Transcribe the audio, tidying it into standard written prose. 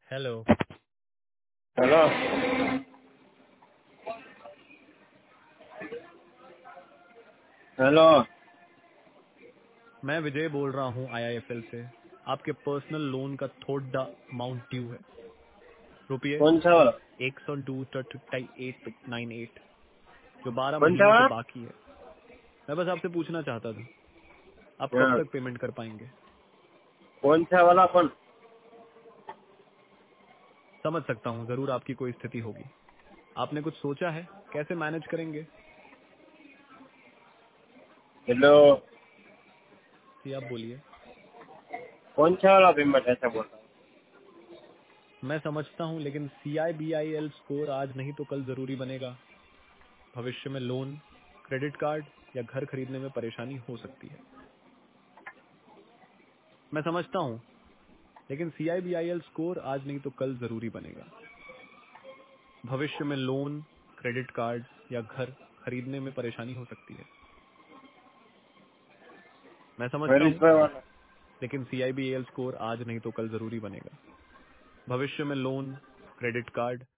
Hello. Hello. Hello. मैं विजय बोल रहा हूँ आईआईएफएल से। आपके पर्सनल लोन का थोड़ा अमाउंट ड्यू है। रुपये कौन सा वाला? 102.98 जो 12 कौन सा महीनों से वाला? बाकी है। मैं बस आपसे पूछना चाहता था, आप कब हाँ, तक पेमेंट कर पाएंगे? कौन सा वाला फोन? समझ सकता हूँ, जरूर आपकी कोई स्थिति होगी। आपने कुछ सोचा है कैसे मैनेज करेंगे? हेलो। जी आप बोलिए। कौन सा वाला पेमेंट ऐसा बोल रहा मैं समझता हूँ, लेकिन CIBIL स्कोर आज नहीं तो कल जरूरी बनेगा। भविष्य में लोन, क्रेडिट कार्ड या घर खरीदने में परेशानी हो सकती है। मैं समझता हूँ, लेकिन CIBIL स्कोर आज नहीं तो कल जरूरी बनेगा। भविष्य में लोन, क्रेडिट कार्ड या घर खरीदने में परेशानी हो सकती है। मैं समझता है? हूँ, रिश्वा वाला? लेकिन CIBIL स्कोर आज नहीं तो कल जरूरी बनेगा। भविष्य में लोन, क्रेडिट कार्ड